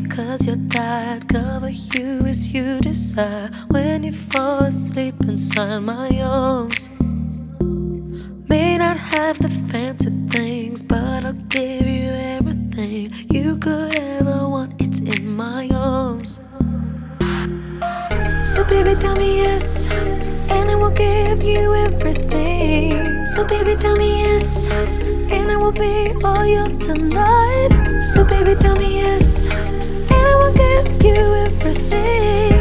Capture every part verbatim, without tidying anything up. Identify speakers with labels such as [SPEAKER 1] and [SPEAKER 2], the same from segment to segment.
[SPEAKER 1] cause you're tired. Cover you as you desire. When you fall asleep inside my arms, may not have the fancy things, but I'll give you everything you could ever want. It's in my arms. So baby, tell me yes, and I will give you everything. So baby, tell me yes, and I will be all yours tonight. So baby, tell me yes, and I will give you everything.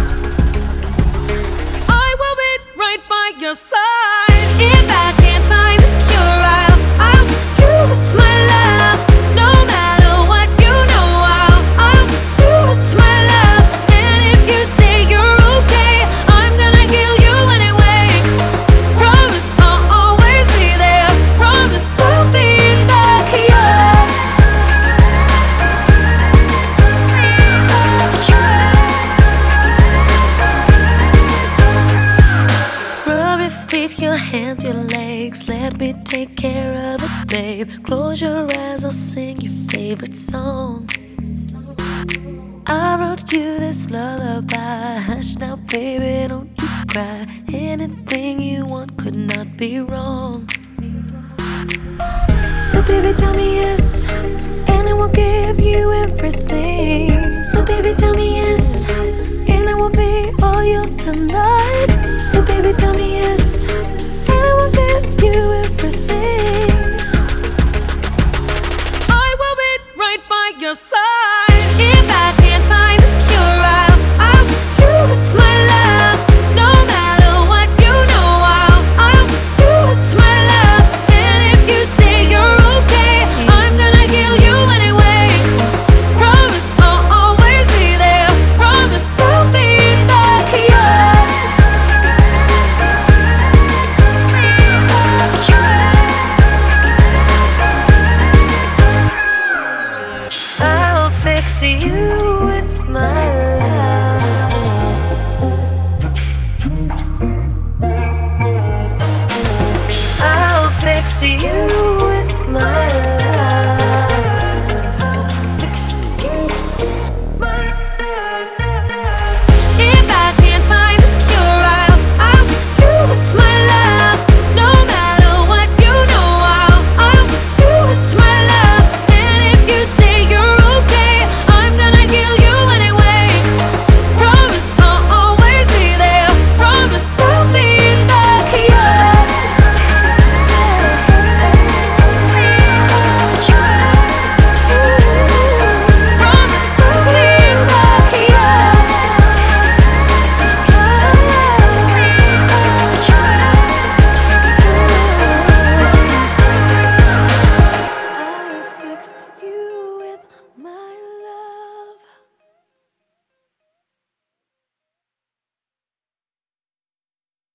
[SPEAKER 1] I will be right by your side. If I can't find the cure, I'll, I'll fix you with my love. No matter what, you know I'll, I'll fix you with my love. And if you say you're okay, I'm gonna heal you anyway. Promise I'll always be there. Promise I'll be the cure. Rub your feet, your hands, your legs. Let me take care of it, babe. Close your eyes, I'll sing your favorite song. I wrote you this lullaby. Hush now, baby, don't you cry. Anything you want could not be wrong. So baby, tell me yes, and I will give you everything. So baby, tell me yes, and I will be all yours tonight. So baby, tell me